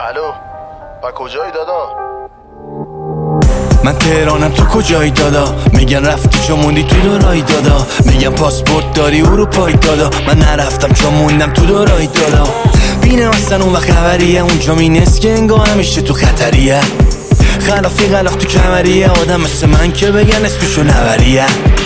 الو با کجایی دادا؟ من تهرانم تو کجایی دادا؟ میگن رفتی چون موندی تو دورایی دادا. میگن پاسپورت داری اروپایی دادا. من نرفتم چون موندم تو دورایی دادا. بینه اصلا اون وقت خبریه اونجا مینست که انگاه همیشه تو خطریه. خلافی غلاق تو کمریه آدم مثل من که بگن اسمشو نوریه.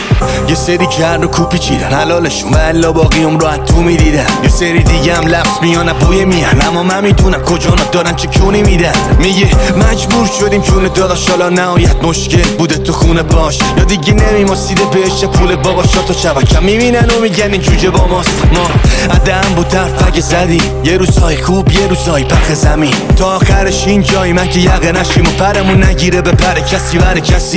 یه سری کرد و کوپی چیدن حلالشون و الا باقی رو از تو میدیدن. یه سری دیگه هم لفظ میان بوی میهن اما من میدونم کجا دارن چه کونی میدن. میگه مجبور شدیم چون داداش حالا نهایت مشکل بوده تو خونه باش یا دیگه نمیماسیده بهش پول بابا شات و شبکم میبینن و میگن این جوجه با ماست. ما عدم بود طرف زدی یه روزهای خوب یه روزهای پخ زمین تا آخرش این جایی من که یقه نشیم و پرمون نگیره به پر کسی بر کسی.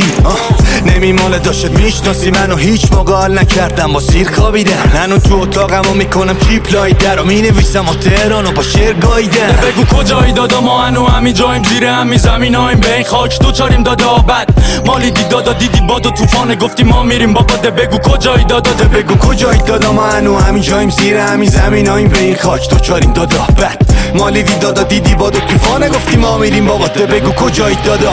نمیماله داشت میشناسی منو هیچ موقع حال نکردم با سیر خوابیدم. هنو تو اتاقمو میکنم کیپلای در و مینویسم و تهرانو با شعر گاییدم. بگو کجایی دادا ما هنو همین جاییم زیر همین زمینایم به این خاک تو چاریم دادا. بد مالی دی دادا دیدی باد و طوفانه گفتی ما میریم بابا. بگو کجایی دادا بگو کجایی دادا ما هنو همین جاییم زیر همین زمینایم به این خاک تو چاریم دادا. بد مالی دی دادا دیدی باد و طوفانه گفتی ما میریم بابا. بگو کجایی دادا.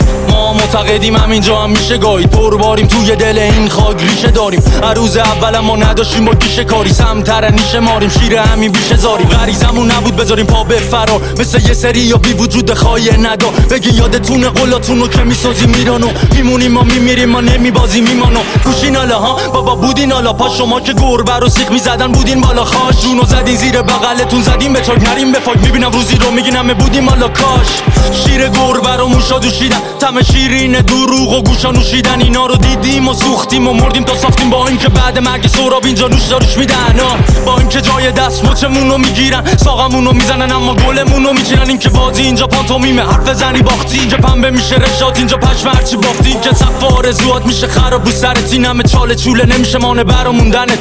ما معتقدیم همینجا هم میشه گاهی پر باریم توی دل این خاک ریشه داریم. عروض اولم ما نداشتیم با گیشه کاری سمتر نیشه ماریم شیر همین بیشه زاریم. غریزمون نبود بذاریم پا به فرار مثل یه سری یا بی وجود خواهی ندا. بگی یادتونه قولاتونو که میسازیم میرانو میمونیم ما میمیریم ما نمیبازیم میمانو. گوشین حالا ها بابا بودین حالا پا شما که گربه رو سیخ میزدن بودین بالا خاش جونو زدین زیر بغلتون زدیم به چاک نریم به فاک. میبینم روزی رو میگین همه بودیم حالا کاش شیر گربه رو موشا دوشیدن طعم شیرین دروغ و گوشا نوشیدن. اینا رو دیدیم و سوختیم و مردیم تا ساختیم با اینکه بعد مرگ سهراب اینجا نوش داروش میدن. با اینکه جای دست مچمون رو میگیرن ساقمون رو میزنن اما گلمون رو میچینن. اینکه بازی اینجا پانتومیمه حرف زنی باختی اینجا پنبه میشه رشات اینجا پشم هرچی باختی. اینجا سقف آرزوات میشه خراب رو سرت این همه چاله چوله نمیشه مانه برا موندنت.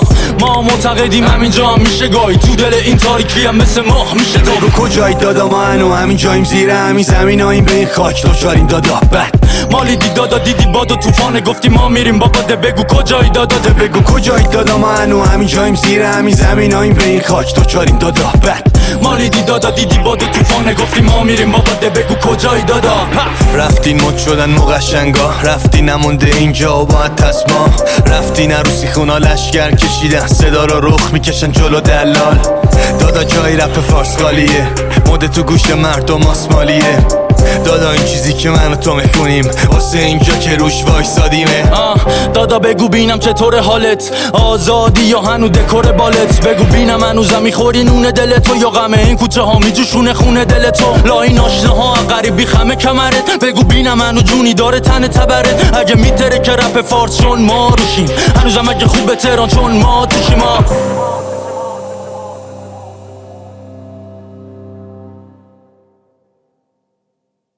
ما معتقدیم همینجا هم میشه گاهی تو دل این تاریکی هم مثل ماه میشه. بگو کجایی دادا ما هنو همین جاییم زیر همین زمینایم به این خاک تو چاریم دادا. بد مالی دی دادا دیدی باد و طوفانه گفتی ما میریم بابا. بگو کجایی دادا. بگو کجایی دادا ما هنو همین جاییم زیر همین زمینایم به این خاک تو چاریم دادا. بد مالی دی دادا دیدی باد و طوفانه گفتی ما میریم بابا. بگو کجایی دادا. رفتین مد شدن مقشنگا رفتی نمونده اینجا و باید تسما. رفتین عروسی خونا لشگر کشیدن صدا رو رخ میکشن جلو دلال. دادا جای رپ فارسقالیه مده تو گوش مردم آسمالیه. دادا این چیزی که من و تو میخونیم واسه اینجا که روش وایسادیمه. دادا بگو بینم چطور حالت آزادی یا هنو دکور بالت. بگو بینم هنوزم میخوری نون دل تو یا غمه این کوچه ها میجوشونه خونه دل تو. لا این آشناها غریبی خمه کمرت. بگو بینم هنو جونی داره تن تبرت. اگه میتره که رپ فارس چون ما روشیم هنوزم اگه خوبه تهران چون ما توشیم.